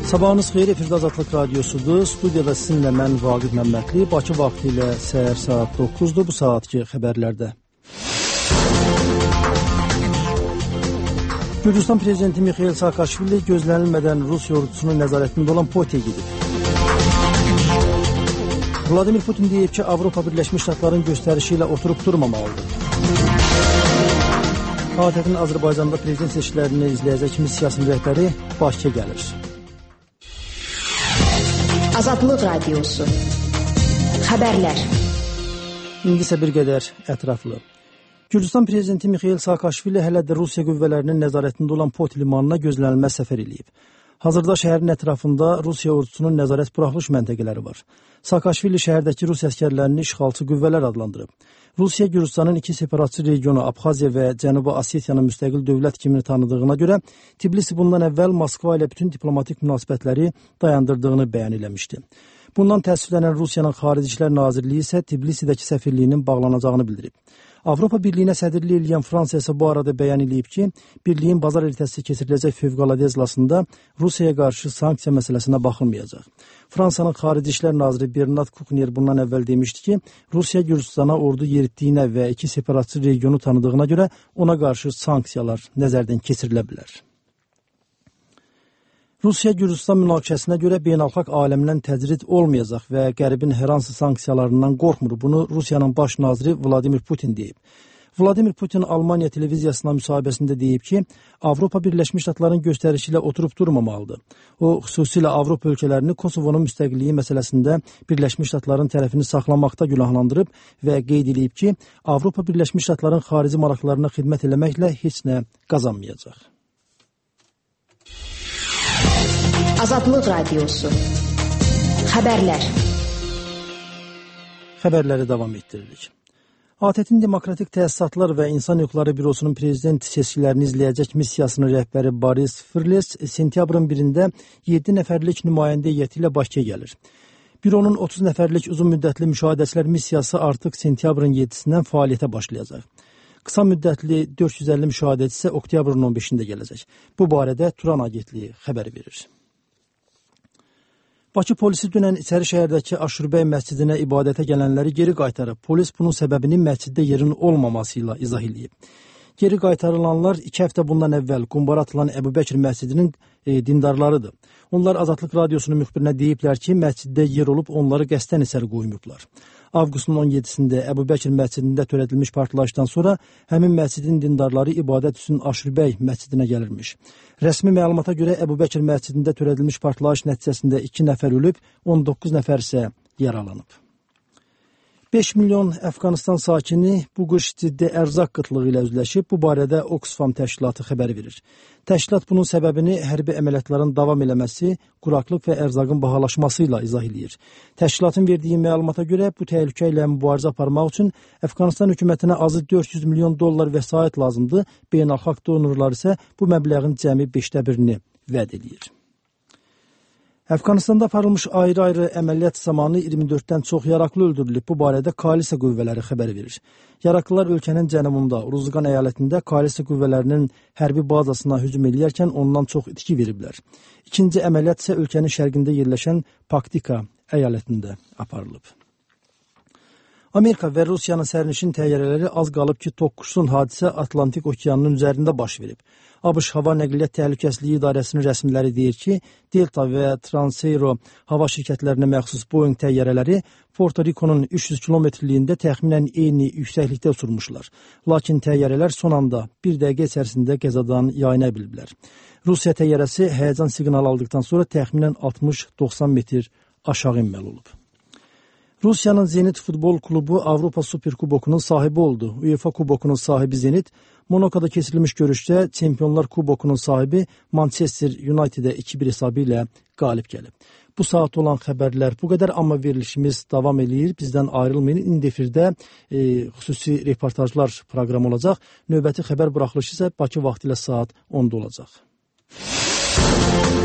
Sabahınız xeyir, efirdə Azadlıq Radiosudur. Studiyada sizinlə mən Vaqif Məmmədli. Bakı vaxtı ilə səhər saat 9-dur bu saatki xəbərlərdə. Gürcüstan prezidenti Mikhail Saakashvili gözlənilmədən Rusiya ordusunun nəzarətində olan Potiyə gedib. Vladimir Putin deyib ki, Avropa Birləşmiş Ştatların göstərişi ilə oturub durmamalıdır. ATƏT-in Azərbaycanda prezident seçkilərini izləyəcək missiyasının rəhbəri Bakıya gəlir. Azadlıq Radiosu. Xəbərlər. İndi isə bir qədər ətraflı. Gürcüstan prezidenti Mikhail Saakashvili hələ də Rusiya qüvvələrinin nəzarətində olan Poti limanına gözlənilməz səfər eləyib. Hazırda şəhərin ətrafında Rusiya ordusunun nəzarət buraxılış məntəqələri var. Saakashvili şəhərdəki Rus əsgərlərini işğalçı qüvvələr adlandırıb. Rusiya Gürcüstanın iki separatçı regionu Abxaziya və Cənubi Osetiyanı müstəqil dövlət kimi tanıdığına görə Tbilisi bundan əvvəl Moskva ilə bütün diplomatik münasibətləri dayandırdığını bəyan eləmişdi. Bundan təəssüflənən Rusiyanın Xarici İşlər Nazirliyi isə Tbilisidəki səfirliyinin bağlanacağını bildirib. Avropa Birliyinə sədrlik eləyən Fransa isə bu arada bəyan edib ki, Birliyin bazar ertəsi keçiriləcək fövqəladə iclasında Rusiyaya qarşı sanksiya məsələsinə baxılmayacaq. Fransanın Xarici İşlər Naziri Bernard Kouchner bundan əvvəl demişdi ki, Rusiya Gürcüstana ordu yeritdiyinə və iki separatçı regionu tanıdığına görə ona qarşı sanksiyalar nəzərdən keçirilə bilər. Rusiya-Gürcüstan münaqişəsinə görə beynəlxalq aləmdən təcrid olmayacaq və Qərbin hər hansı sanksiyalarından qorxmur. Bunu Rusiyanın baş naziri Vladimir Putin deyib. Vladimir Putin Almaniya televiziyasına müsahibəsində deyib ki, Avropa Birləşmiş Ştatların göstərişi ilə oturub durmamalıdır. O, xüsusilə Avropa ölkələrini Kosovonun müstəqilliyi məsələsində Birləşmiş Ştatların tərəfini saxlamaqda günahlandırıb və qeyd edib ki, Avropa Birləşmiş Ştatların xarici maraqlarına xidmət eləməklə heç nə qazanmayacaq. Azadlıq Radiosu. Xəbərlər. Xəbərləri davam etdiririk. ATƏT-in Demokratik Təsisatlar və İnsan Hüquqları Bürosunun prezident seçkilərini izləyəcək missiyasının rəhbəri Boris Frles sentyabrın 1-də 7 nəfərlik nümayəndə heyəti ilə Bakıya gəlir. Büronun 30 nəfərlik uzun müddətli müşahidəçilər missiyası artıq sentyabrın 7-sindən fəaliyyətə başlayacaq. Qısa müddətli 450 müşahidəçi isə oktyabrın 15-də gələcək. Bu barədə Turan agentliyi xəbər verir. Bakı polisi dünən İçəri şəhərdəki Aşurbəy məscidinə ibadətə gələnləri geri qaytarıb. Polis bunun səbəbini məsciddə yerin olmaması ilə izah edib. Geri qaytarılanlar 2 həftə bundan əvvəl qumbara atılan Əbu Bəkir məscidinin dindarlarıdır. Onlar Azadlıq Radiosunun müxbirinə deyiblər ki, məsciddə yer olub onları qəsdən içəri qoymublar. Avqustun 17-sində Əbu Bəkir məscidində törədilmiş partlayışdan sonra həmin məscidin dindarları ibadət üçün Aşurbəy məscidinə gəlirmiş. Rəsmi məlumata görə Əbu Bəkir məscidində törədilmiş partlayış nəticəsində 2 nəfər ölüb, 19 nəfər isə yaralanıb. 5 milyon Əfqanistan sakini bu qış ciddi ərzaq qıtlığı ilə üzləşib. Bu barədə Oxfam təşkilatı xəbər verir. Təşkilat bunun səbəbini hərbi əməliyyatların davam eləməsi, quraqlıq və ərzaqın bahalaşması ilə izah edir. Təşkilatın verdiyi məlumata görə bu təhlükə ilə mübarizə aparmaq üçün Əfqanistan hökumətinə azı 400 milyon dollar vəsait lazımdır. Beynəlxalq donorlar isə bu məbləğin cəmi 1/5-ni vəd edir. Əfqanistanda aparılmış ayrı-ayrı əməliyyat zamanı 24-dən çox yaraqlı öldürülüb. Bu barədə koalisiya qüvvələri xəbər verir. Yaraqlılar ölkənin cənubunda, Uruzqan əyalətində koalisiya qüvvələrinin hərbi bazasına hücum edərkən ondan çox itki veriblər. İkinci əməliyyat isə ölkənin şərqində yerləşən Paktika əyalətində aparılıb. Amerika və Rusiyanın sərnişin təyyarələri az qalıb ki, toqquşsun. Hadisə Atlantik okeanının üzərində baş verib. ABŞ Hava Nəqliyyat Təhlükəsizliyi İdarəsinin rəsmiləri deyir ki, Delta və Transaero hava şirkətlərinə məxsus Boeing təyyarələri Porto Rico'nun 300 kilometrliyində təxminən eyni yüksəklikdə uçurmuşlar. Lakin təyyarələr son anda 1 dəqiqə içərisində qəzadan yayına biliblər. Rusiya təyyarəsi həyəcan siqnalı aldıqdan sonra təxminən 60-90 metr aşağı inməli olub. Rusiyanın Zenit futbol klubu Avropa Super Kubokunun sahibi oldu. UEFA Kubokunun sahibi Zenit, Monacoda keçirilmiş görüşdə Çempionlar Kubokunun sahibi Manchester United'ə 2-1 hesabı ilə qalib gəlib. Bu saat olan xəbərlər bu qədər, amma verilişimiz davam edir. Bizdən ayrılmayın. İndi efirdə xüsusi reportajlar proqramı olacaq. Növbəti xəbər buraxılışı isə Bakı vaxtı ilə saat 10'da olacaq.